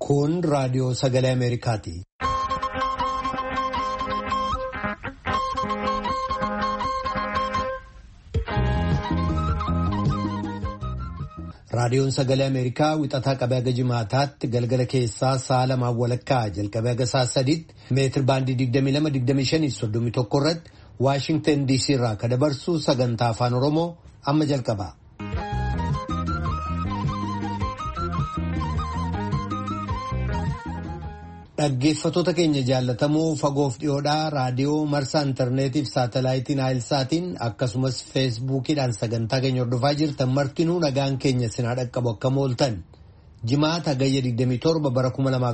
Kun raadiyoo sagalee Ameerikaati. Raadiyoon sagalee Ameerikaa wixataa qabee haga jimaataatti galgala keessaa sa'a lamaan walakkaa jalqabee haga sa'a sadiitti meetir baandii 22-25-31 irratti Waashingtan DC irraa kan dabarsu sagantaa afaan Oromoo amma jalqaba. Dhaggeeffattoota keenya jaallatamoo fagoof dhiyoodhaa raadiyoo marsaa intarneetiif saatalaayitiin Aayilsaatiin akkasumas feesbuukiidhaan sagantaa keenya hordofaa jirtan martinuu nagaan keenya sinaa dhaqqabu akka mooltan. Jimaata Agayya 27 bara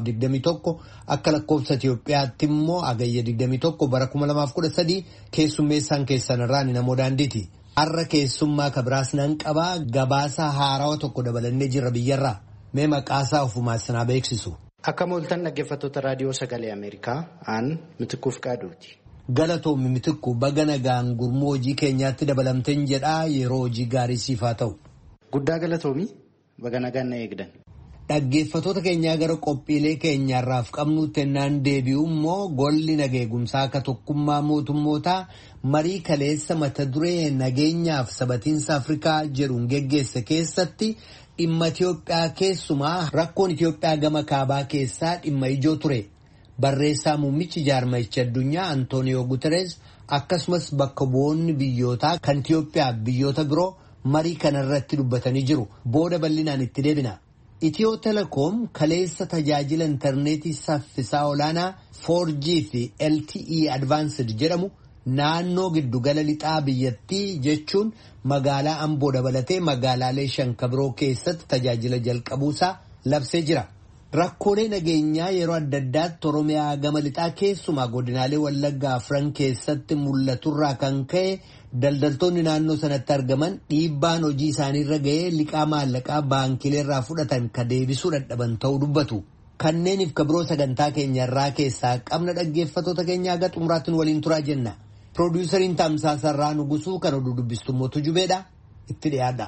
2021 akka lakkoofsa Itiyoophiyaatti immoo Agayya 21 bara 2013 keessummeessaan keessan irraa namoo daandiiti. Har'a keessummaa kabiraas nan qabaa gabaasa haarawaa tokko dabalannee jirra biyyarraa. Mee maqaasaa ofumaa sinaa beeksisu. Akka mooltan dhaggeeffattoota raadiyoo sagalee Ameerikaa aan Mitikkuuf Qaaduuti. Galatoomii Mitikku baga nagaan gurmuu hojii keenyaatti dabalamteen jedhaa yeroo hojii gaarii siif haa ta'u. Guddaa galatoomii baga nagaan na eegdan. Dhaggeeffattoota keenyaa gara qophiilee keenyaarraaf qabnuutti ennaan deebi'u immoo golli nageegumsaa akka tokkummaa mootummootaa marii kaleessa mata duree nageenyaaf sabatiinsa Afrikaa jedhuun geggeesse keessatti dhimma Itiyoophiyaa keessumaa rakkoon Itiyoophiyaa gama kaabaa keessaa dhimma ijoo ture. Barreessaa muummichi jaarmayicha addunyaa Antooniyoo Guterees akkasumas bakka bu'oonni biyyootaa kan Itiyoophiyaa biyyoota biroo marii kanarratti dubbatanii jiru. Booda bal'inaan itti deebina. Itiyoo telekoom kaleessa tajaajila intarneetii saffisaa olaanaa 4G fi LTE Advanced jedhamu naannoo giddugala lixaa biyyattii jechuun magaalaa Amboo dabalatee magaalaalee shan kabiroo keessatti tajaajila jalqabuusaa labsee jira. Rakkoolee nageenyaa yeroo adda addaatti Oromiyaa gama lixaa keessumaa godinaalee Wallaggaa afran keessatti mul'aturraa kan ka'e daldaltoonni naannoo sanatti argaman dhiibbaan hojii isaaniirra ga'ee liqaa maallaqaa baankileerraa fudhatan ka deebisuu dadhaban ta'uu dubbatu. Kanneeniif kabiroo sagantaa keenyarraa keessaa qabna dhaggeeffattoota keenyaa haga xumuraattiin waliin turaa jenna. Piroodyusariin Tamsaasarraa Nugusuu kan oduu dubbistummoo Tujubeedha. Itti dhiyaadha.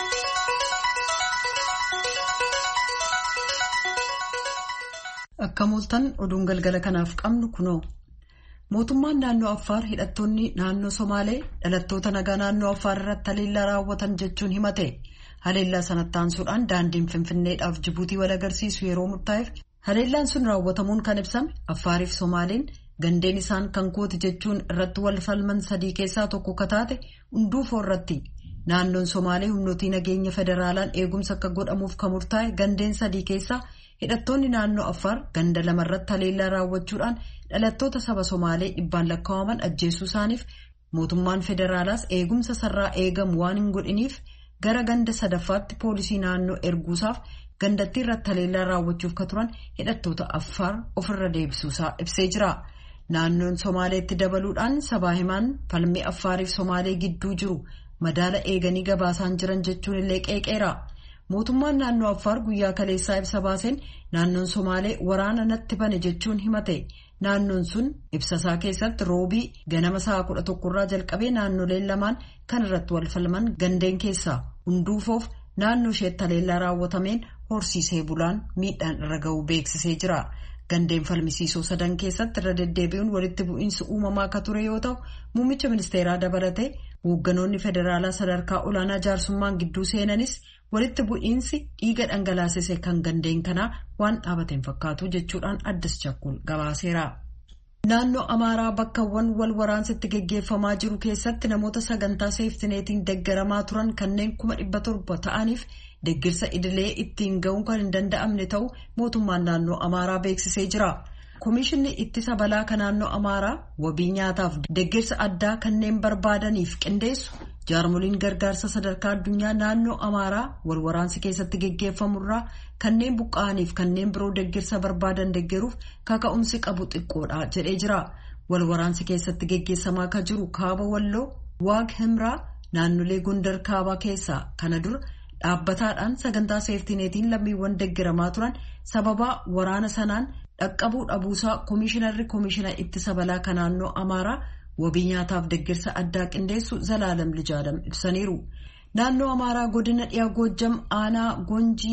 Akka mooltan oduun galgala kanaaf qabnu kunoo. Mootummaan naannoo Affaar hidhattoonni naannoo Somaalee dhalattoota nagaa naannoo Affaar irratti haleellaa raawwatan jechuun himate. Haleellaa sanatti aansuudhaan daandiin Finfinneedhaaf Jibuutii wal agarsiisu yeroo murtaa'eef haleellaan sun raawwatamuun kan ibsame Affaariif Somaaleen gandeen isaan kan kooti jechuun irratti wal falman sadii keessaa tokko kataate hunduufoo irratti. Naannoon Somaalee humnootii nageenya federaalaan eegumsa akka godhamuuf kan murtaa'e gandeen sadii keessaa hidhattoonni naannoo Affaar ganda lamarratti haleellaa raawwachuudhaan dhalattoota saba Somaalee dhibbaan lakkaa'aman ajjeesuu isaaniif mootummaan federaalaas eegumsa sarraa eegamu waan hin godhiniif gara ganda sadaffaatti poolisii naannoo erguusaaf gandattii irratti haleellaa raawwachuuf ka turan hidhattoota Affaar ofirra deebisuusaa ibsee jira. Naannoon Somaaleetti dabaluudhaan sabaa himaan falmii Affaariif Somaalee gidduu jiru madaala eeganii gabaasaan jiran jechuun illee qeeqeera. Mootummaan naannoo Affaar guyyaa kaleessaa ibsa baaseen naannoon Somaalee waraana natti bane jechuun himate. Naannoon sun ibsasaa keessatti roobii ganama sa'a 11 irraa jalqabee naannoleen lamaan kan irratti wal falman gandeen keessaa hunduufoof naannoo isheetti haleellaa raawwatameen horsiisee bulaan miidhaan irra ga'uu beeksisee jira. Gandeen falmisiisoo sadan keessatti irra deddeebi'uun walitti bu'iinsi uumamaa akka ture yoo ta'u muummicha ministeeraa dabalatee hoogganoonni federaalaa sadarkaa olaanaa jaarsummaan gidduu seenanis walitti bu'iinsi dhiiga dhangalaasise kan gandeen kanaa waan dhaabateen fakkaatu jechuudhaan Addis Chakkul gabaaseera. Naannoo Amaaraa bakkawwan wal waraansitti geggeeffamaa jiru keessatti namoota sagantaa seeftineetiin deeggaramaa turan kanneen 700 ta'aniif deeggarsa idilee ittiin ga'uun kan hin danda'amne ta'u mootummaan naannoo Amaaraa beeksisee jira. Komishinni ittisa balaa kan naannoo Amaaraa wabii nyaataaf deeggarsa addaa kanneen barbaadaniif qindeessu jaarmoliin gargaarsa sadarkaa addunyaa naannoo Amaaraa wal waraansi keessatti geggeeffamurraa kanneen buqqa'aniif kanneen biroo deeggarsa barbaadan deeggaruuf kaka'umsi qabu xiqqoodha jedhee jira. Wal waraansi keessatti geggeessamaa akka jiru kaaba Walloo Waag Himraa naannolee Gondar kaabaa keessaa kana dura dhaabbataadhaan sagantaa seeftineetiin lammiiwwan deeggaramaa turan sababaa waraana sanaan dhaqqabuu dhabuusaa komishina ittisa balaa kan naannoo Amaaraa wabii nyaataaf deeggarsa addaa qindeessu Zalaalam Lijaadam ibsaniiru. Naannoo Amaaraa godina dhiyaa Goojjam aanaa Gonjii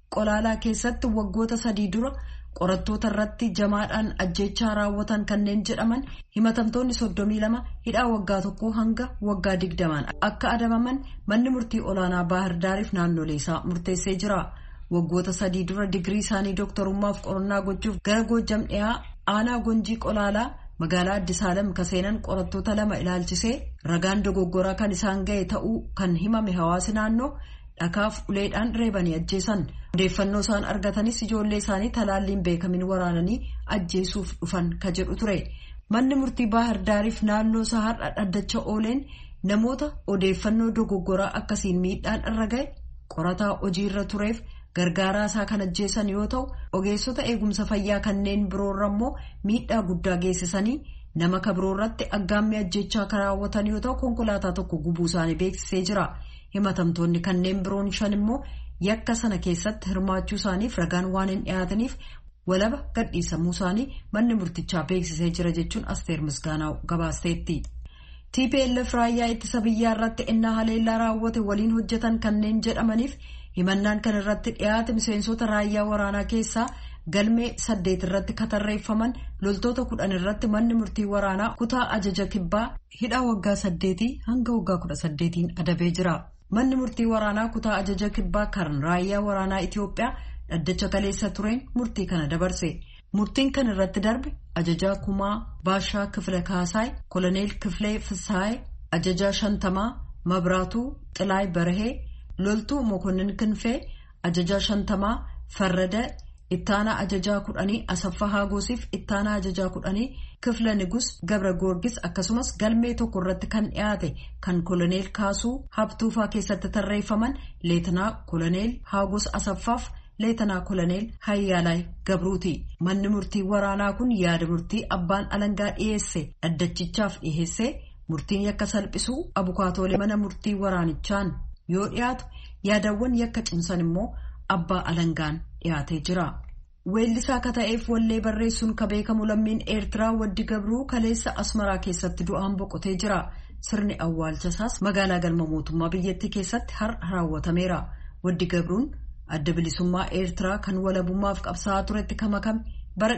qolaalaa keessatti waggoota 3 dura qorattoota irratti jamaadhaan ajjeechaa raawwatan kanneen jedhaman himatamtoonni 32 hidhaa waggaa 1 hanga waggaa 20 akka adabaman manni murtii olaanaa Baahir Daariif naannolee isaa murteessee jira. Waggoota 3 dura digirii isaanii dooktarummaaf qorannaa gochuuf gara Goojjam dhiyaa aanaa Gonjii qolaalaa magaalaa Addis Alam kaseenan qorattoota 2 ilaalchisee ragaan dogoggoraa kan isaan ga'e ta'uu kan himame hawaasi naannoo dhakaaf uleedhaan reebanii ajjeesan. Odeeffannoo isaan argatanis ijoollee isaanii talaalliin beekamin waraananii ajjeesuuf dhufan ka jedhu ture. Manni murtii Baahir Daariif naannoo isaa har'a dhaddacha ooleen namoota odeeffannoo dogoggoraa akkasiin miidhaan irra ga'e qorataa hojiirra tureef gargaaraa isaa kan ajjeesan yoo ta'u ogeessota eegumsa fayyaa kanneen biroorra immoo miidhaa guddaa geessisanii nama kabiroorratti aggaammii ajjeechaa kan raawwatan yoo ta'u konkolaataa tokko gubuu isaanii beeksisee jira. Himatamtoonni kanneen biroon 5 immoo yakka sana keessatti hirmaachuu isaaniif ragaan waan hin dhiyaataniif walaba gadhiisamuu isaanii manni murtichaa beeksisee jira jechuun Asteer Misgaanaa gabaasteetti. TPLF raayyaa ittisa biyyaa irratti ennaa haleellaa raawwate waliin hojjetan kanneen jedhamaniif himannaan kan irratti dhiyaate miseensota raayyaa waraanaa keessaa galmee 8 irratti katarreeffaman loltoota 10 irratti manni murtii waraanaa kutaa ajaja kibbaa hidhaa waggaa 8 hanga waggaa 18 adabee jira. Manni murtii waraanaa kutaa ajaja kibbaa kan raayyaa waraanaa Itiyoophiyaa dhaddacha kaleessa tureen murtii kana dabarse. Murtiin kan irratti darbe ajajaa kumaa Baashaa Kiflee Kaasaay, Koloneel Kiflee Fisaay, ajajaa 50 Mabraatuu Xilaay Barahee, loltuu Mokonnin Kinfee, ajajaa 50 Farrada, ittaanaa ajajaa 10 Asaffaa Haagoosiif ittaanaa ajajaa 10 Kifla Nigus Gabra Goorgis akkasumas galmee tokko irratti kan dhiyaate kan Koloneel Kaasuu Habtuufaa keessatti tarreeffaman Leetinaa Koloneel Haagos Asaffaaf Leetinaa Koloneel Hayyaalaay Gabruuti. Manni murtii waraanaa kun yaada murtii abbaan alangaa dhiyeesse dhaddachichaaf dhiyeesse murtiin yakka salphisuu abukaatoolee mana murtii waraanichaan yoo dhiyaatu yaadawwan yakka cimsan immoo abbaa alangaan dhiyaatee jira. Weellisaa akka ta'eef wallee barreessuun ka beekamu lammiin Eertiraa Waddi Gabruu kaleessa Asmaraa keessatti du'aan boqotee jira. Sirni awwaalchasaas magaalaa galma mootummaa biyyattii keessatti har'a raawwatameera. Waddi Gabruun adda bilisummaa Eertiraa kan walabummaaf qabsaa'aa turetti kamakame bara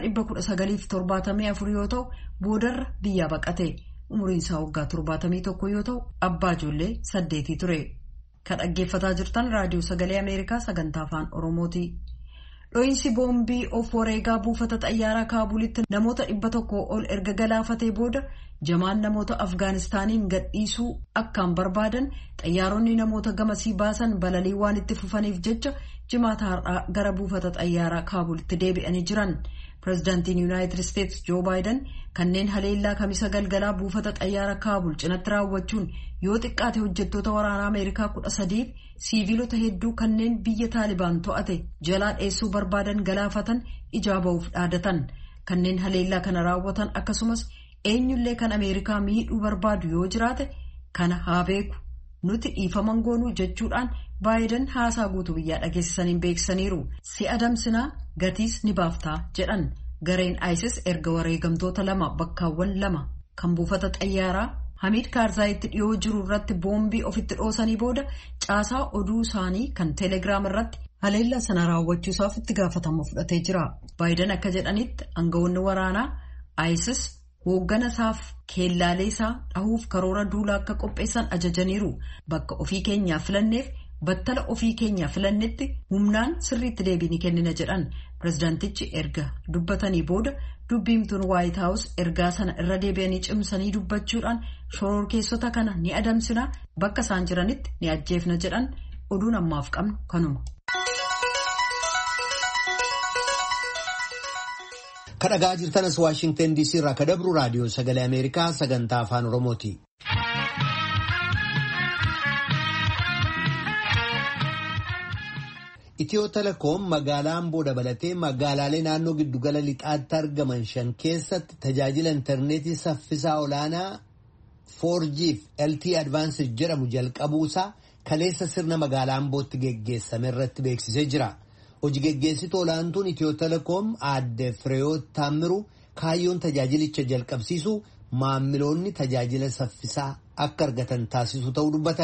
1974 yoo ta'u boodarra biyyaa baqate. Umuriin isaa waggaa 71 yoo ta'u abbaa ijoollee 8 ture. Kan dhaggeeffataa jirtan raadiyoo sagalee Ameerikaa sagantaa afaan Oromooti. Dho'iinsi boombii of wareegaa buufata xayyaaraa Kaabulitti namoota 100 ol erga galaafatee booda jamaan namoota Afgaanistaaniin gadhiisuu akkaan barbaadan xayyaaronni namoota gamasii baasan balalii waan itti fufaniif jecha jimaata har'aa gara buufata xayyaaraa Kaabulitti deebi'anii jiran. Pireezidaantiin Yuunaayitid Isteetsi Joo Baayiden kanneen haleellaa kamisa galgalaa buufata xayyaara Kaabul cinatti raawwachuun yoo xiqqaate hojjettoota waraanaa Ameerikaa 13 siiviilota hedduu kanneen biyya Taalibaan to'ate jalaa dheessuu barbaadan galaafatan ijaa ba'uuf dhaadatan. Kanneen haleellaa kana raawwatan akkasumas eenyullee kan Ameerikaa miidhuu barbaadu yoo jiraate kana haa beeku nuti dhiifama goonuu jechuudhaan Baayiden haasaa guutuu biyyaa dhageessisaniin beeksisaniiru. Si adamsinaa gatiis ni baaftaa jedhan. Gareen ISIS erga wareegamtoota 2 bakkaawwan 2 kan buufata xayyaaraa Hamid Karzaayitti dhiyoo jiru irratti boombii ofitti dhoosanii booda caasaa oduu isaanii kan Telegiraam irratti haleellaa sana raawwachuusaaf itti gaafatama fudhatee jira. Baayiden akka jedhanitti aangawoonni waraanaa ISIS hooggana isaaf keellaalee isaa dhahuuf karoora duulaa akka qopheessan ajajaniiru. Bakka ofii keenyaa filanneef battala ofii keenyaa filannetti humnaan sirriitti deebii kennina jedhan. Pireezidaantichi erga dubbatanii booda dubbiimtuun Waayit Haawus ergaa sana irra deebi'anii cimsanii dubbachuudhaan shororkeessota kana ni adamsina bakka isaan jiranitti ni ajjeefna jedhan. Oduun ammaaf qabnu kanuma. Kadhagaa jirtanas Waashingtan DC irraa kadabru raadiyoo sagalee Ameerikaa sagantaa afaan Oromooti. Itiyoo Telekoom magaalaa Amboo dabalatee magaalaalee naannoo giddugala lixaatti argaman 5 keessatti tajaajila intarneetii saffisaa olaanaa 4G fi LTE Advanced jedhamu jalqabuusaa kaleessa sirna magaalaa Ambootti geggeessame irratti beeksisee jira. Hojii geggeessituu olaantuun Itiyoo Telekoom aadde Fireewoot Taammiruu kaayyoon tajaajilicha jalqabsiisu maammiloonni tajaajila saffisaa akka argatan taasisu ta'uu dubbatan.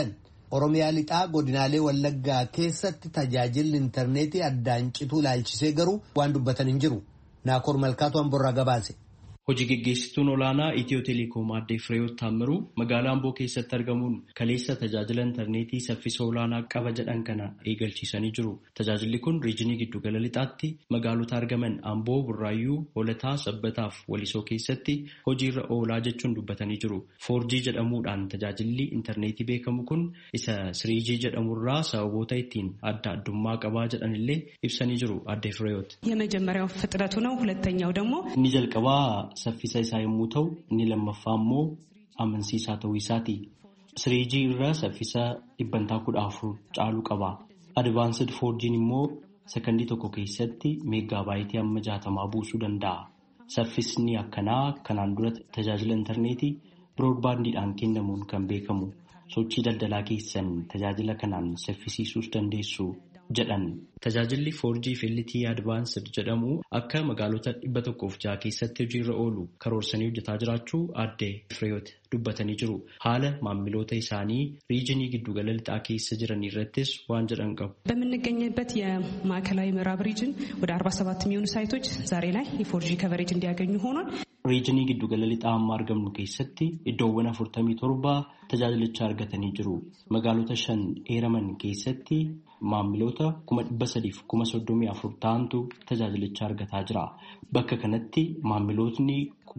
Oromiyaa lixaa godinaalee Wallaggaa keessatti tajaajilli intarneetii addaan cituu ilaalchisee garuu waan dubbatan hin jiru. Naakoor Malkaatu Amborraa gabaase. Hojii geggeessituun olaanaa Itiyoo Teleekoom Aadde Fireewoot Taammiruu magaalaa Amboo keessatti argamuun kaleessa tajaajila intarneetii saffisa olaanaa qaba jedhan kana eegalchiisanii jiru. Tajaajilli kun riijinii giddugala lixaatti magaalota argaman Amboo, Burraayyuu, Hoolataa, Sabbataaf Walisoo keessatti hojiirra oolaa jechuun dubbatanii jiru. 4G jedhamuudhaan tajaajilli intarneetii beekamu kun isa 3G jedhamurraa sababoota ittiin adda addummaa qabaa jedhanillee ibsanii jiru. Aadde Fireewoot የመጀመሪያው ፍጥነቱ ነው። ሁለተኛው ደግሞ inni jalqabaa saffisa isaa yommuu ta'u inni lammaffaa immoo amansiisaa ta'uu isaati. 3G irraa saffisa 114 caaluu qaba. Advaansed 4G'n immoo sekondii tokko keessatti meegaabaayitii amma 60 buusuu danda'a. Saffisni akkanaa kanaan dura tajaajila intarneetii biroodbaandiidhaan kennamuun kan beekamu. Sochii daldalaa keessan tajaajila kanaan saffisiisuus dandeessu jedhan. Tajaajilli 4G LTE Advanced jedhamu akka magaalota 106 keessatti hojiirra oolu karoorsanii hojjetaa jiraachuu Aadde Fireewoot dubbatanii jiru. Haala maamiloota isaanii riijinii giddugala lixaa keessa jiran irrattis waan jedhan qabu. በምንገኝበት የማዕከላዊ ምዕራብ ሪጅን ወደ 47 የሚሆኑ ሳይቶች ዛሬ ላይ የ4G ከቨሬጅ እንዲያገኙ ሆኗል። riijinii giddugala lixaa amma argamnu keessatti iddoowwan 47 tajaajilichaa argatanii jiru. Magaalota 5 eeraman keessatti maamiloota 334 ta'antu tajaajilichaa argataa jira. Bakka kanatti maamilootni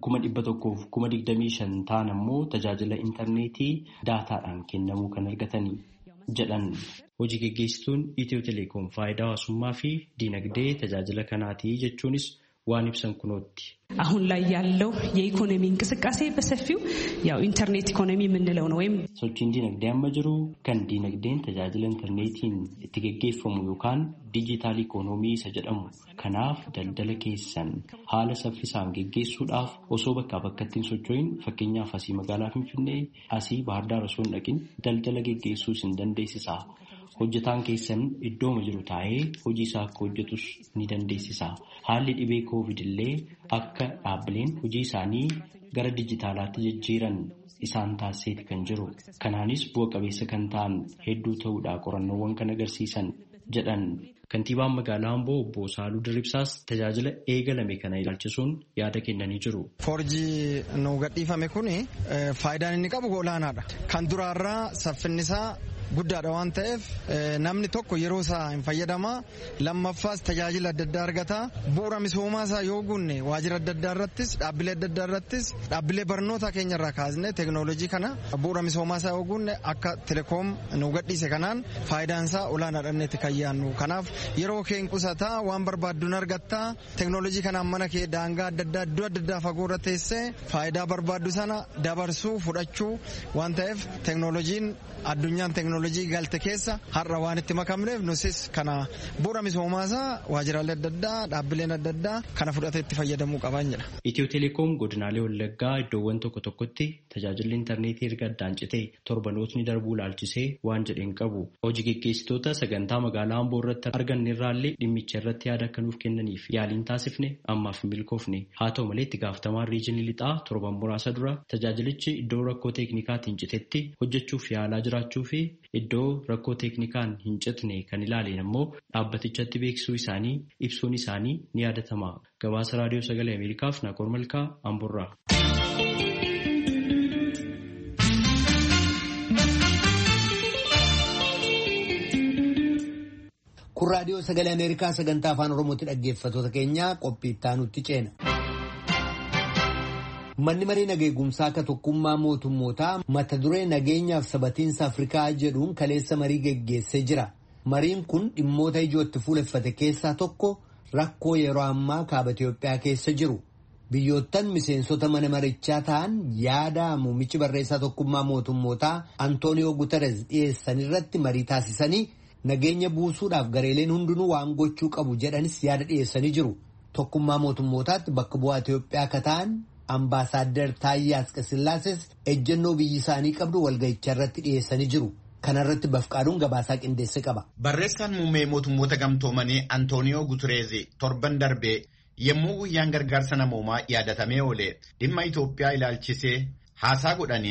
125 ta'an ammoo tajaajila intarneetii daataadhaan kennamuu kan argatanii jedhan. Hojii geggeessituun Itiyoo Teleekoom faayidaa hawaasummaa fi diinagdee tajaajila kanaatii jechuunis waan ibsan kunootti. አሁን ላይ ያለው የኢኮኖሚ እንቅስቃሴ በሰፊው ያው ኢንተርኔት ኢኮኖሚ የምንለው ነው ወይም sochiin diinagdee amma jiru kan diinagdeen tajaajila intarneetiin itti geggeeffamu yookaan diijitaal ikoonoomii isa jedhamu. Kanaaf daldala keessan haala saffisaan geggeessuudhaaf osoo bakkaa bakkatti hin socho'in fakkeenyaaf asii magaalaa Finfinnee asii Baahar Daar osoo hin dhaqin daldala geggeessuu isin dandeessisa. Hojjetaan keessan iddooma jiru taa'ee hojii isaa akka hojjetus ni dandeessisa. Haalli dhibee COVID illee akka dhaabbileen hojii isaanii gara dijitaalaatti jijjiiran isaan taasiseeti kan jiru. Kanaanis bu'a qabeessa kan ta'an hedduu ta'uudha qorannoowwan kan agarsiisan jedhan. Kantiibaan magaalaa Amboo obbo Saaluu Dirribsaas tajaajila eegalame kana ilaalchisuun yaada kennanii jiru. 4G nu gadhiifame kuni faayidaan inni qabu olaanaadha. Kan duraarraa saffinni isaa guddaadha waan ta'eef namni tokko yeroo isaa hin fayyadama. Lammaffaas tajaajila adda addaa argata. Bu'uura misoomaa isaa yoo gunne waajjira adda addaa irrattis dhaabbilee adda addaa irrattis dhaabbilee barnoota keenya irraa kaasne teekinooloojii kana bu'uura misoomaa isaa yoo gunne akka telekoom nu gadhiise kanaan faayidaan isaa olaanaadha inni itti kan yaadnu. Kanaaf yeroo keen qusataa waan barbaadduun argatta. Teekinooloojii kanaan mana kee daangaa adda addaa iddoo adda addaa fagoo irra teessee faayidaa barbaaddu sana dabarsuu fudhachuu waan ta'eef teekinooloojiin addunyaan teekinooloojii galte keessa har'a waan itti makamneef nusis kana bu'uura misoomaasaa waajjiraalee adda addaa dhaabbileen adda addaa kana fudhatee itti fayyadamuu qaban jedha. Itiyoo Teleekoom godinaalee Wallaggaa iddoowwan tokko tokkotti tajaajilli intarneetii erga addaan citee torbanootni darbuu ilaalchisee waan jedheen qabu. Hojii geggeessitoota sagantaa magaalaa Amboo irratti arganne irraallee dhimmicha irratti yaada akka nuuf kennaniif yaaliin taasifne ammaaf hin milkoofne. Haa ta'u malee itti gaafatamaan riijinii lixaa torban muraasa dura tajaajilichi iddoo rakkoo teeknikaatiin citetti hojjechuuf yaalaa jiraachuu fi iddoo rakkoo teeknikaan hin citne kan ilaaleen immoo dhaabbatichatti beeksisuu isaanii ibsuun isaanii ni yaadatama. Gabaasa Raadiyoo Sagalee Ameerikaaf Naakoor Malkaa Amborraa. Kun Raadiyoo Sagalee Ameerikaa sagantaa afaan Oromootti dhaggeeffattoota keenyaa qophii itti aanutti ceena. Manni marii nageegumsaa akka tokkummaa mootummootaa mata duree nageenyaaf sabatiinsa Afrikaa jedhuun kaleessa marii geggeessee jira. Mariin kun dhimmoota ijootti fuuleffate keessaa tokko rakkoo yeroo ammaa kaaba Itiyoophiyaa keessa jiru. Biyyoottan miseensota mana marichaa ta'an yaada muummichi barreessaa tokkummaa mootummootaa Antooniyoo Guterres dhiyeessan irratti marii taasisanii nageenya buusuudhaaf gareeleen hundinuu waan gochuu qabu jedhanis yaada dhiyeessanii jiru. Tokkummaa mootummootaatti bakka bu'aa Itiyoophiyaa akka ta'an Ambaasaadder Taayyee Asqasillaases ejjennoo biyyi isaanii qabdu walga'icha irratti dhiyeessanii jiru. Kanarratti Bafqaaduun gabaasaa qindeesse qaba. Barreessaan muummee mootummoota gamtoomanii Antooniyoo Guterres torban darbee yommuu guyyaan gargaarsa namoomaa yaadatamee oole dhimma Itoophiyaa ilaalchisee haasaa godhaniin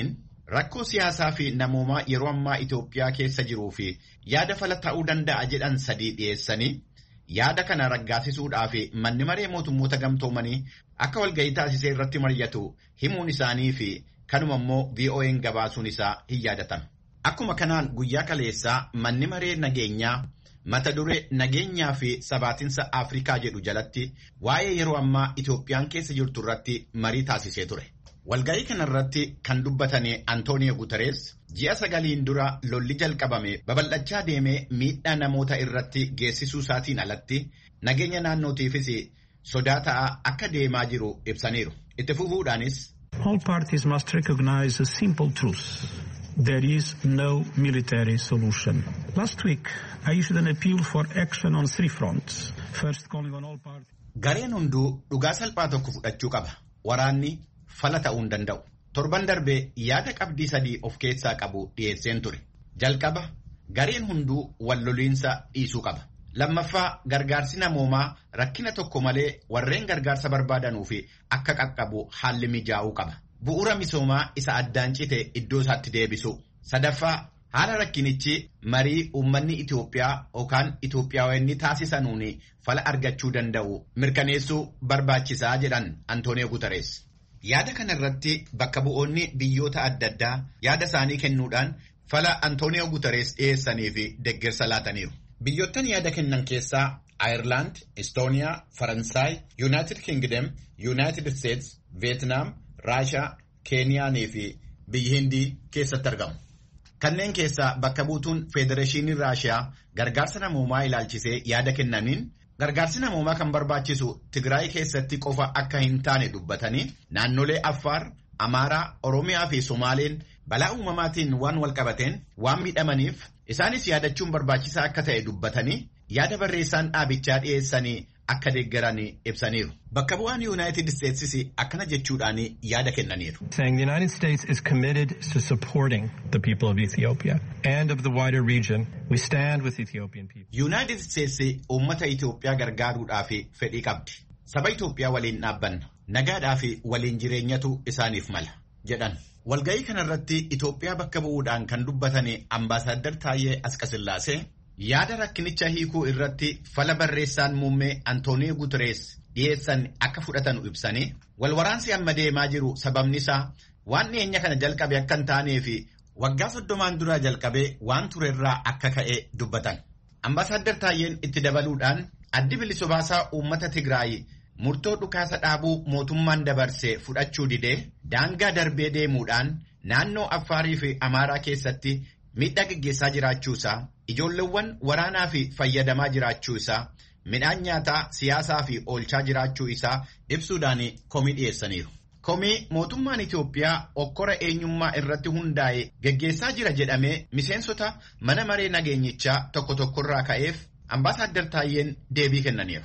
rakkoo siyaasaa fi namoomaa yeroo ammaa Itoophiyaa keessa jiruu fi yaada fala ta'uu danda'a jedhan 3 dhiyeessanii yaada kana raggaasisuudhaaf manni maree mootummoota gamtoomanii akka walgahii taasisee irratti mari'atu himuun isaanii fi kanuma immoo VOA'n gabaasuun isaa hin yaadatamu. Akkuma kanaan guyyaa kaleessaa manni maree nageenyaa mata duree nageenyaa fi sabaatinsa Afrikaa jedhu jalatti waa'ee yeroo ammaa Itoophiyaan keessa jirtu irratti marii taasisee ture. Walgahii kanarratti kan dubbatanii Antooniyo Guterees ji'a 9 dura lolli jalqabame babal'achaa deemee miidhaa namoota irratti geessisuu isaatiin alatti nageenya naannootiifis sodaa ta'aa akka deemaa jiru ibsaniiru. Itti fufuudhaanis all parties must recognize a simple truth. There is no military solution. Last week, I issued an appeal for action on 3 fronts. First, calling on all parties. Gareen hunduu dhugaa salphaa tokko fudhachuu qaba. Waraanni fala ta'uu hin danda'u. Torban darbee yaada qabdii 3 of keessaa qabu dhiyeesseen ture. Jalqaba, gareen hunduu wal loliinsa dhiisuu qaba. Lammaffaa, gargaarsi namoomaa rakkina tokko malee warreen gargaarsa barbaadanuu fi akka qaqqabu haalli mijaa'uu qaba. Bu'uura misoomaa isa addaan cite iddoo isaatti deebisu. Sadaffaa, haala rakkinichi marii uummanni Itoophiyaa yookaan Itoophiyaawwanni taasisanuun fala argachuu danda'u mirkaneessuu barbaachisaa jedhan Antooniyo Guterees. Yaada kanarratti bakka bu'oonni biyyoota adda addaa yaada isaanii kennuudhaan fala Antooniyo Guterees dhiyeessanii fi deeggarsa laataniiru. Biyyoottan yaada kennan keessaa Ayirlaand, Estooniyaa, Faransaay, Yuunaayitid Kingdom, Yuunaayitid Steets, Veetnaam, Raashaa, Keeniyaanii fi biyyi Hindii keessatti argamu. Kanneen keessaa bakka buutuun Federeeshinii Raashiyaa gargaarsa namoomaa ilaalchisee yaada kennaniin gargaarsi namoomaa kan barbaachisu Tigraay keessatti qofa akka hin taane dubbatanii naannolee Affaar, Amaaraa, Oromiyaa fi Somaaleen balaa uumamaatiin waan walqabateen waan miidhamaniif isaanis yaadachuun barbaachisaa akka ta'e dubbatanii yaada barreessaan dhaabichaa dhiyeessanii akka deeggaran ibsaniiru. Bakka bu'aan United States akkana jechuudhaan yaada kennaniiru. Saying the United States is committed to supporting the people of Ethiopia and of the wider region. We stand with Ethiopian people. United States uummata Itoophiyaa gargaaruudhaaf fedhii qabdi. Saba Itoophiyaa waliin dhaabbanna. Nagaadhaa fi waliin jireenyatu isaaniif mala jedhan. Walgahii kanarratti Itoophiyaa bakka bu'uudhaan kan dubbatan Ambaasaadder Taayyee Asqasillaasee yaada rakkinicha hiikuu irratti fala barreessaan muummee Antooniyo Guterees dhiyeessan akka fudhatan ibsanii walwaraansi amma deemaa jiru sababni isaa waan dhiyeenya kana jalqabe akka hin taanee fi waggaa 30 duraa jalqabee waan turerraa akka ka'e dubbatan. Ambaasaadder Taayyeen itti dabaluudhaan addi bilisa baasaa uummata Tigraay murtoo dhukaasa dhaabuu mootummaan dabarsee fudhachuu didee daangaa darbee deemuudhaan naannoo Affaarii fi Amaaraa keessatti miidhaa gaggeessaa jiraachuu isaa, ijoolleewwan waraanaa fi fayyadamaa jiraachuu isaa, midhaan nyaataa siyaasaa fi oolchaa jiraachuu isaa ibsuudhaan komii dhiyeessaniiru. Komii mootummaan Itoophiyaa okkora eenyummaa irratti hundaa'e gaggeessaa jira jedhamee miseensota mana maree nageenyichaa tokko tokkorraa ka'eef Ambaasaadder Taayyeen deebii kennaniiru.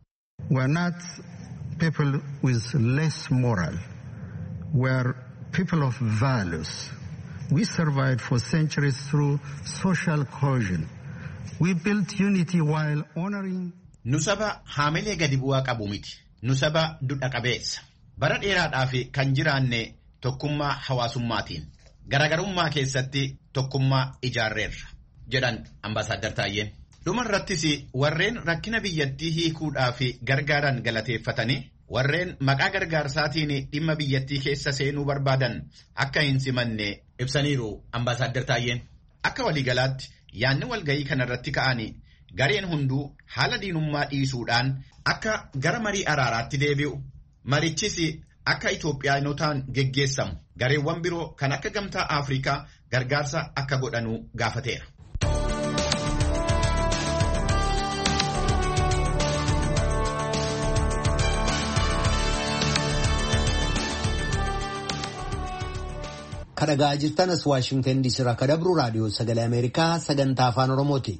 We are not people with less moral. We are people of values. We survived for centuries through social cohesion. We built unity while honoring. Nu saba haamilee gadi bu'aa qabu miti. Nu saba dudha qabeessa. Bara dheeraadhaaf kan jiraanne tokkummaa hawaasummaatiin. Garagarummaa keessatti tokkummaa ijaarreerra jedhan Ambaasaadder Taayyeen. Dhumarrattis warreen rakkina biyyattii hiikuudhaaf gargaaran galateeffatanii warreen maqaa gargaarsaatiin dhimma biyyattii keessa seenuu barbaadan akka hin simanne ibsaniiru Ambaasaadder Taayyeen. Akka waliigalaatti yaadni walgahii kanarratti ka'anii gareen hunduu haala diinummaa dhiisuudhaan akka gara marii araaraatti deebi'u. Marichis akka Itoophiyaanotaan geggeessamu gareewwan biroo kan akka gamtaa Afrikaa gargaarsa akka godhanuu gaafateera. Kadhagaa jirtanas Waashingtan DC irraa kadabru raadiyoo sagalee Ameerikaa sagantaa afaan Oromooti.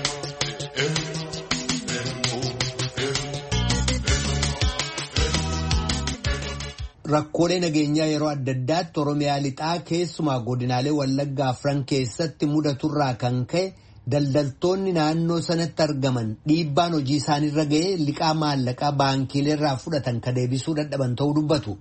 Rakkoolee nageenyaa yeroo adda addaatti Oromiyaa lixaa keessumaa godinaalee Wallaggaa afran keessatti mudaturraa kan ka'e daldaltoonni naannoo sanatti argaman dhiibbaan hojii isaaniirra ga'ee liqaa maallaqaa baankiileerraa fudhatan ka deebisuu dadhaban ta'uu dubbatu.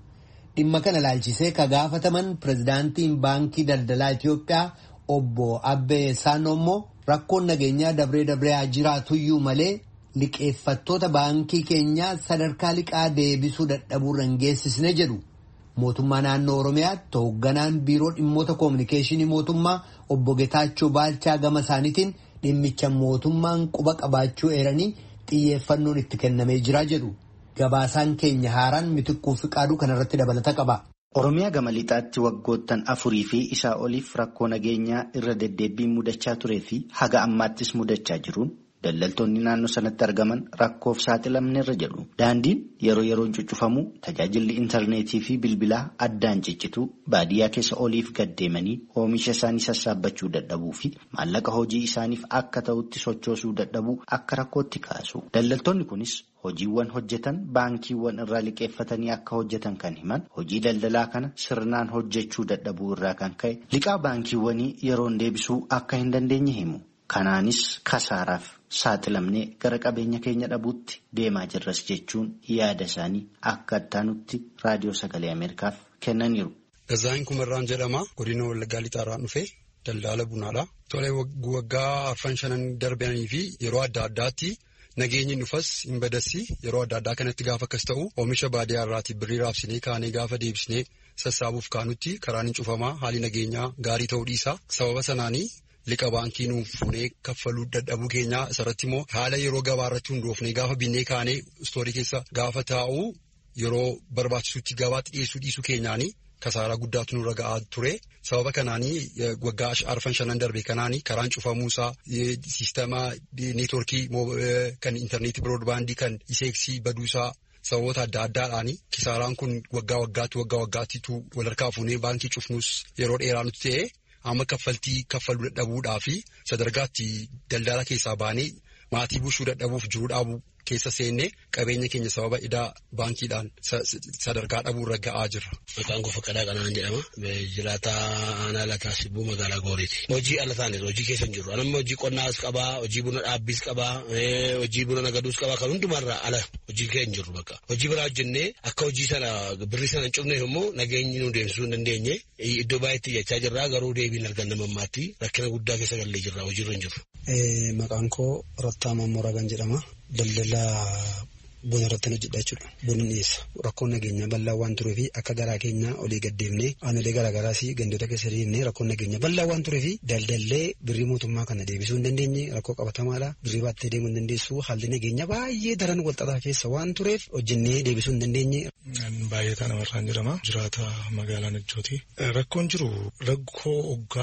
Dhimma kana ilaalchisee ka gaafataman pirezidaantiin baankii daldalaa Itoophiyaa obbo Abbee Saanoo immoo rakkoon nageenyaa dabree haa jiraatuyyuu malee liqeeffattoota baankii keenyaa sadarkaa liqaa deebisuu dadhabuurra hin geessisne jedhu. Mootummaa naannoo Oromiyaatti hoogganaan biiroo dhimmoota koominikeeshinii mootummaa obbo Getaachoo Baalchaa gama isaaniitiin dhimmicha mootummaan quba qabaachuu eeranii xiyyeeffannoon itti kennamee jira jedhu. Gabaasaan keenya haaraan Mitikkuu Fiqaaduu kanarratti dabalata qaba. Oromiyaa gama lixaatti waggoottan 4 fi isaa oliif rakkoo nageenyaa irra deddeebiin mudachaa turee fi haga ammaattis mudachaa jiruun daldaltoonni naannoo sanatti argaman rakkoof saaxilamneerra jedhu. Daandiin yeroo yeroon cuccufamu tajaajilli intarneetii fi bilbilaa addaan ciccitu baadiyyaa keessa oliif gaddeemanii oomisha isaanii sassaabbachuu dadhabuu fi maallaqa hojii isaaniif akka ta'utti sochoosuu dadhabuu akka rakkootti kaasu. Daldaltoonni kunis hojiiwwan hojjetan baankiiwwan irraa liqeeffatanii akka hojjetan kan himan hojii daldalaa kana sirnaan hojjechuu dadhabuu irraa kan ka'e liqaa baankiiwwanii yeroon deebisuu akka hin dandeenye himu. Kanaanis kasaaraaf saaxilamnee gara qabeenya keenya dhabuutti deemaa jirras jechuun yaada isaanii akka attaanutti raadiyoo sagalee Ameerikaaf kennaniiru. Gazaayin Kumarraan jedhama. Godina Wallaggaa Lixaarraan dhufe daldala bunaadha. Tolee waggaa 4-5 darbanii fi yeroo adda addaatti nageenyi nufas hin badassi yeroo adda addaa kanatti gaafa akkas ta'u oomisha baadiyyaa irraati birrii raabsinee kaanee gaafa deebisnee sassaabuuf kaanutti karaan hin cufamaa haalli nageenyaa gaarii ta'uu dhiisa. Sababa sanaanii liqa baankii nuuf fuunee kaffaluu dadhabuu keenyaa isarratti immoo haala yeroo gabaa irratti hundoofnee gaafa binnee kaanee istoorii keessa gaafa taa'u yeroo barbaachisutti gabaatti dhiisuu keenyaanii kasaaraa guddaatu nurra ga'aa ture. Sababa kanaanii waggaa 4-5 darbe kanaanii karaan cufamuusaa siisteema neetworkii kan intarneetii biroodbaandii kan iseeksii baduusaa sababoota adda addaadhaanii kisaaraan kun waggaa waggaattiitu walharkaa fuunee baankii cufnus yeroo dheeraa nutti ta'e. Amma kaffaluu dadhabuudhaa fi sadarkaatti daldala keessaa baanee maatii bushuu dadhabuuf jiruu dhaabuu keessa seennee qabeenya keenya sababa idaa baankiidhaan sadarkaa dhabuurra ga'aa jirra. Maqaan koo Faqqadaa Qanaan jedhama. Jiraataa aanaa Lataa Sibbuu magaalaa Gooriiti. Hojii ala taanee hojii keessa hin jirru. Anammoo hojii qonnaas qabaa, hojii buna dhaabbiis qabaa, hojii buna nagaduus qabaa kan hundumarraa ala hojii keessa hin jirru bakka. Hojii biraa hojjennee akka hojii sana birrii sana hin cufneef immoo nageenyi nu deemsisuu hin dandeenye iddoo baay'eetti jechaa jirra garuu deebiin arganna mammaatti rakkina guddaa keessa gallee jirra hojiirra hin jirru. Maqaan koo Rattaa Mammoragan jedhama. Daldala buna irratti hojjedha jechuudha. Bunni dhiyeessa. Rakkoon nageenyaa bal'aa waan tureef akka garaa keenyaa olii gaddeemnee aanolee garaagaraas gandoota keessa deemnee rakkoon nageenyaa bal'aa waan tureef daldallee birrii mootummaa kana deebisuu hin dandeenye rakkoo qabatamaadha. Birrii baattee deemuu hin dandeessu haalli nageenyaa baay'ee daran walxaxaa keessa waan tureef hojjennee deebisuu hin dandeenye. Baay'ataa namarraan jedhama. Jiraata magaalaa Najjooti. Rakkoon jiru rakkoo waggaa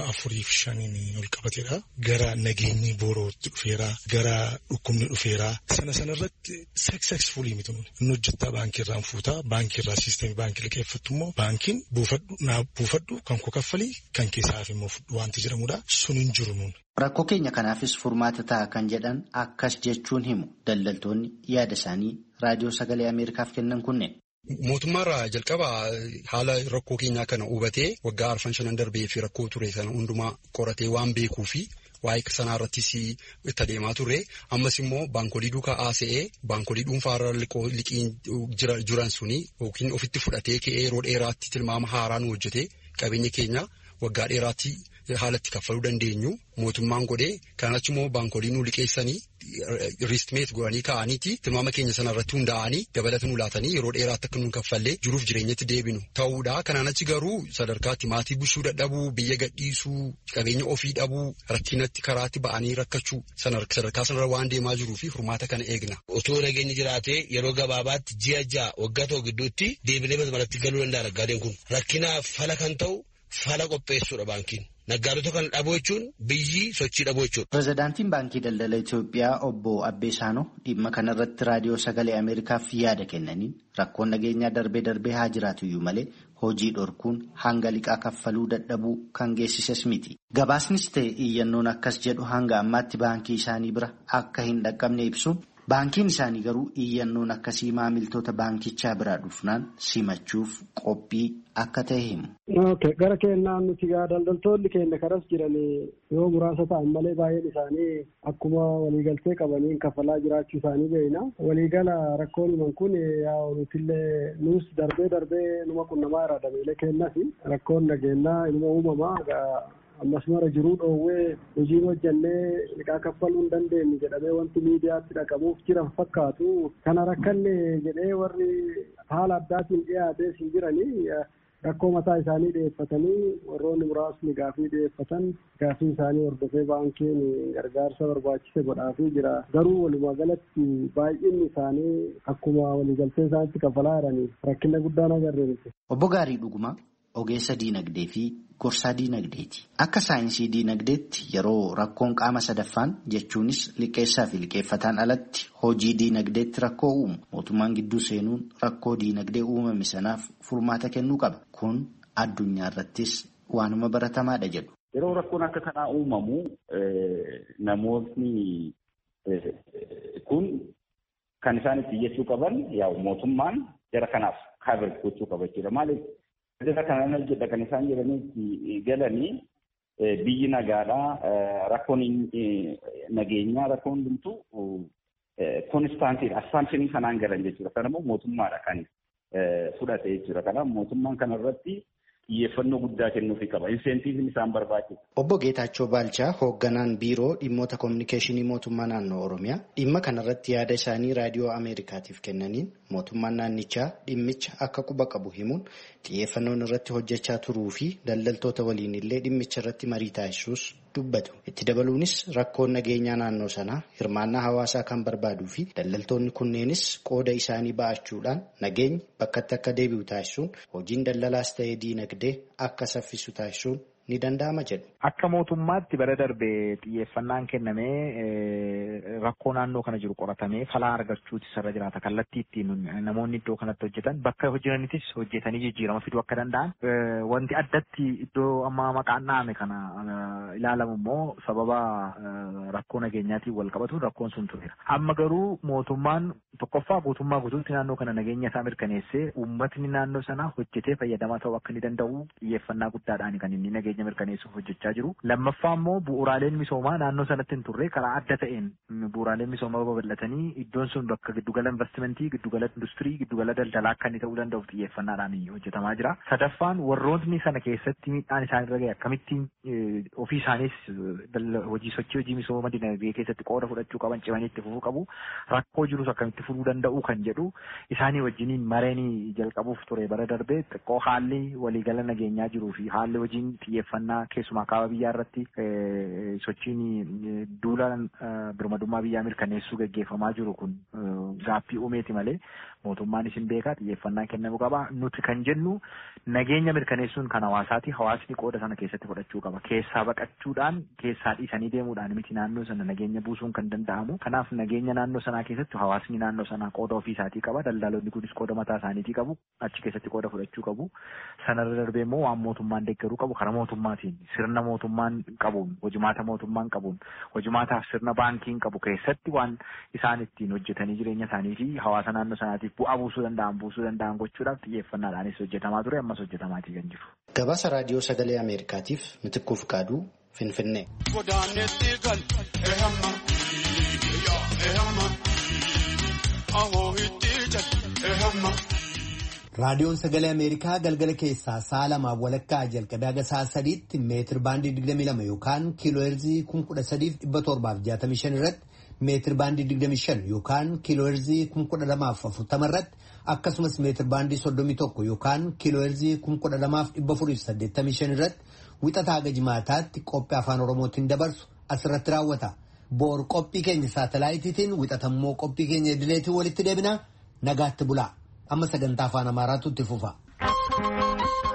4-5 ol qabateedha. Gara nageenyi boorootti dhufeera. Gara dhukkubni dhufeera. Sanarratti successfully miti nuti. Inni hojjettaa baankiirraan fuutaa. Baankiirraa siisteemii baankii liqeeffattu immoo baankiin buufadhu kan koo kaffalii kan keessaaf immoo fudhu wanti jedhamudha. Sun hin jiru nuun. Rakkoo keenya kanaafis furmaata ta'a kan jedhan akkas jechuun himu daldaltoonni yaada isaanii raadiyoo sagalee Ameerikaaf kennan kunneen. Mootummaarraa jalqaba haala rakkoo keenyaa kana hubatee waggaa 4-5 darbee fi rakkoo ture sana hundumaa qoratee waan beekuu fi waa'ee sanaa irrattis itti adeemaa turre ammas immoo baankolii duukaa haasa'ee baankolii dhuunfaarra liqiin jiran suni yookiin ofitti fudhatee ka'ee yeroo dheeraatti tilmaama haaraa nu hojjete qabeenya keenya waggaa dheeraatti haalatti kaffaluu dandeenyu mootummaan godhee kanatti immoo baankolii nu liqeessanii riistmeet godhanii ka'aniiti tilmaama keenya sana irratti hundaa'anii dabalata nu laatanii yeroo dheeraatti akka nu kaffallee jiruuf jireenyatti deebinu ta'uudha. Kanaan achi garuu sadarkaatti maatii bushuu dadhabuu biyya gadhiisuu qabeenya ofii dhabuu rakkinatti karaatti ba'anii rakkachuu sadarkaa sanarra waan deemaa jiruu fi furmaata kana eegna. Otoo nageenyi jiraatee yeroo gabaabaatti ji'a 6 waggaa tokko gidduutti deebinee malatti galuu danda'a naggaadeen kun rakkinaaf fala kan ta'u fala qopheessuudha baankiin. Naggaadota kana dhabuu jechuun biyyi sochii dhabuu jechuudha. Pireezidaantiin Baankii Daldala Itoophiyaa obbo Abbee Saanoo dhimma kanarratti raadiyoo sagalee Ameerikaaf yaada kennaniin rakkoon nageenyaa darbee haa jiraatuyyuu malee hojii dhorkuun hanga liqaa kaffaluu dadhabuu kan geessises miti. Gabaasnis ta'e iyyannoon akkas jedhu hanga ammaatti baankii isaanii bira akka hin dhaqqabne ibsuun Baankiin isaanii garuu iyyannoon akkasii maamiltoota baankichaa biraa dhufnaan simachuuf qophii akka ta'e himu. Gara keenyaan nuti daldaltoonni keenya karas jiran yoo muraasa ta'an malee baay'een isaanii akkuma waliigaltee qabaniin kafalaa jiraachuu isaanii beekna. Waliigala rakkoon himan kun nutillee nuus darbee numa qunnamaa irraa dabeelee kennas rakkoon nageenyaa ilma uumamaa ammas mara jiruu dhoowwee hojii hojjannee liqaa kaffaluu hin dandeenye jedhamee wanti miidiyaatti dhaqamuuf jiran fakkaatu. Kana rakkanne jedhee warri haala addaatiin dhiyaatee siin jiranii rakkoo mataa isaanii dhiyeeffatanii warroonni muraasni gaafii dhiyeeffatan gaafii isaanii hordofee baankiin gargaarsa barbaachise godhaafii jira. Garuu walumaa galatti baay'inni isaanii akkuma waliigaltee isaanitti kafalaa jiranii rakkina guddaan agarree miti. Obbo Gaarii Dhugumaa ogeessa diinagdee fi gorsaa diinagdeeti. Akka saayinsii diinagdeetti yeroo rakkoon qaama sadaffaan jechuunis liqeessaa fi liqeeffataan alatti hojii diinagdeetti rakkoo uumu mootummaan gidduu seenuun rakkoo diinagdee uumame sanaaf furmaata kennuu qaba. Kun addunyaa irrattis waanuma baratamaadha jedhu. Yeroo rakkoon akka kanaa uumamu namootni kun kan isaan itti iyyachuu qaban mootummaan jara kanaaf kaabir gochuu qaba jechuudha. Maaliif jara kanaan jedha kan isaan jedhanii galanii biyyi nagaadhaa rakkoon nageenyaa rakkoon hundumtu koonistaantiidha. Assaamshinii kanaan galan jechuudha. Kanammoo mootummaadha kan fudhate jechuudha. Kanaaf mootummaan kanarratti xiyyeeffannoo guddaa kennuufii qaba. Inseentiivni isaan barbaachisa. Obbo Geetaachoo Baalchaa hoogganaan biiroo dhimmoota kominikeeshinii mootummaa naannoo Oromiyaa dhimma kanarratti yaada isaanii raadiyoo Ameerikaatiif kennaniin mootummaan naannichaa dhimmicha akka quba qabu himuun xiyyeeffannoon irratti hojjechaa turuu fi daldaltoota waliin illee dhimmicha irratti marii taasisuus dubbatu. Itti dabaluunis rakkoon nageenyaa naannoo sanaa hirmaannaa hawaasaa kan barbaaduu fi daldaltoonni kunneenis qooda isaanii ba'achuudhaan nageenyi bakkatti akka deebi'u taasisuun hojiin daldalaas ta'ee diinagdee akka saffisu taasisuun ni danda'ama jedhu. Akka mootummaatti bara darbee xiyyeeffannaan kennamee rakkoo naannoo kana jiru qoratamee falaa argachuuti sarara jiraata. Kallattii ittiin namoonni iddoo kanatti hojjetan bakka hojjetanitis hojjetanii jijjiirama fiduu akka danda'an wanti addatti iddoo amma maqaan dhahame kana ilaalamu immoo sababa rakkoo nageenyaatiin wal qabatu rakkoon sun tureera. Amma garuu mootummaan tokkoffaa guutummaa guutuutti naannoo kana nageenya isaa mirkaneessee uummatni naannoo sanaa hojjetee fayyadamaa ta'uu akka inni danda'u xiyyeeffannaa guddaadhaan kan inni nageenya mirkaneessuuf hojjechaa jiru. Lammaffaa immoo bu'uuraaleen misoomaa naannoo sanatti hin turre karaa adda ta'een bu'uuraaleen misoomaa babal'atanii iddoon sun bakka giddugala investimentii, giddugala industirii, giddugala daldalaa akka inni ta'uu danda'uuf xiyyeeffannaadhaan hojjetamaa jira. Sadaffaan warrootni sana keessatti miidhaan isaan irra gahe akkamittiin ofii isaaniis sochii hojii misooma dinagdee keessatti qooda fudhachuu qaban cimanii itti fufuu qabu. Rakkoo jirus akkamitti furuu danda'u kan jedhu isaanii wajjiniin mareenii jalqabuuf ture bara darbee xiqqoo haalli waliigala nageenyaa jiruu fi haalli hojiin xiyyeeffannaa keessumaa kaaba biyyaa irratti sochiin duula birmadummaa biyyaa mirkaneessuu gaggeeffamaa jiru kun gaaffii uumeeti malee mootummaan isin beekaa xiyyeeffannaa kennamuu qaba. Nuti kan jennu nageenya mirkaneessuun kan hawaasaati. Hawaasni qooda sana keessatti fudhachuu qaba. Keessaa baqachuudhaan keessaa dhiisanii deemuudhaan miti naannoo sana nageenya buusuun kan danda'amu. Kanaaf nageenya naannoo sanaa keessatti hawaasni naannoo sanaa qooda ofii isaatii qaba. Daldaltoonni kunis qooda mataa isaaniitii qabu. Achi keessatti qooda fudhachuu qabu. Sanarra darbee immoo waan mootummaan deeggaruu qabu karaa mootummaatiin sirna mootummaan qabuun hojimaata mootummaan qabuun hojimaataaf sirna baankiin qabu keessatti waan isaan ittiin hojjetanii jireenya isaanii fi hawaasa naannoo sanaatiif bu'aa buusuu danda'an gochuudhaaf xiyyeeffannaadhaanis hojjetamaa ture ammas hojjetamaatii kan jiru. Gabaasa raadiyoo sagalee Ameerikaatiif Mitikkuu Fiqaaduu Finfinnee. Raadiyoon sagalee Ameerikaa galgala keessaa sa'a lamaaf walakkaa jalqabee haga sa'a sadiitti meetir baandii 22 yookaan kiilooherzii 13,765 irratti meetir baandii 25 yookaan kiilooherzii 12,040 irratti akkasumas meetir baandii 31 yookaan kiilooherzii 12,485 irratti wixataa haga jimaataatti qophii afaan Oromootiin dabarsu asirratti raawwata. Boor qophii keenya saatalaayitiitiin wixatammoo qophii keenya idileetiin walitti deebina nagaatti bulaa. Amma sagantaa afaan Amaaraatu itti fufa.